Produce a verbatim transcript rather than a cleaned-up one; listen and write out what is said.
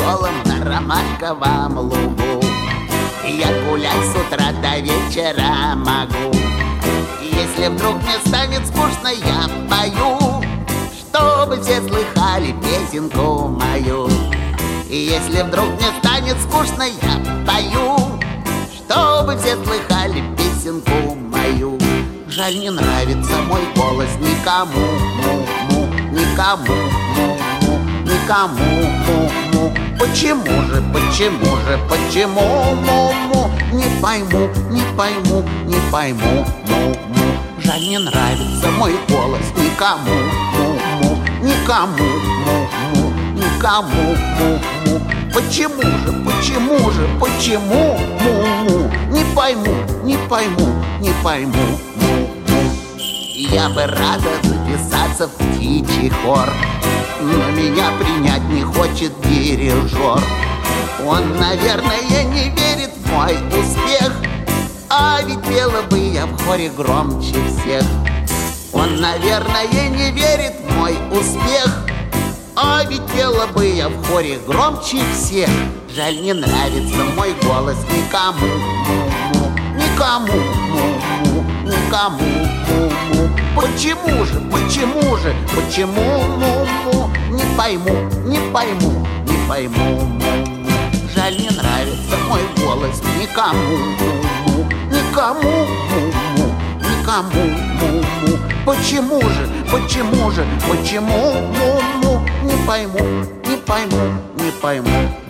голым на ромашковом лугу. Я гулять с утра до вечера могу. Если вдруг мне станет скучно, я пою, чтобы все слыхали песенку мою. И если вдруг мне станет скучно, я пою, чтобы все слыхали песенку мою. Жаль, не нравится мой голос никому, му-му, никому, му-му, никому, му-му. Почему же, почему же, почему, му-му? Не пойму, не пойму, не пойму, му-му. Жаль, не нравится мой голос никому, му-му, никому, му-му, никому, му-му. Почему же, почему же, почему, му-му? Не пойму, не пойму, не пойму, му-му. Я бы рада записаться в птичий хор, но меня принять не хочет дирижер. Он, наверное, не верит в мой успех, а ведь пела бы я в хоре громче всех. Он, наверное, не верит в мой успех, а ведь пела бы я в хоре громче всех. Жаль, не нравится мой голос никому, му-му, никому, му-му, никому, му-му. Почему же, почему же, почему, му-му? Не пойму, не пойму, не пойму, му-му. Жаль, не нравится мой голос никому, му-му, никому, му-му, никому, му-му. Почему же, почему же, почему, му-му? Не пойму, не пойму, не пойму.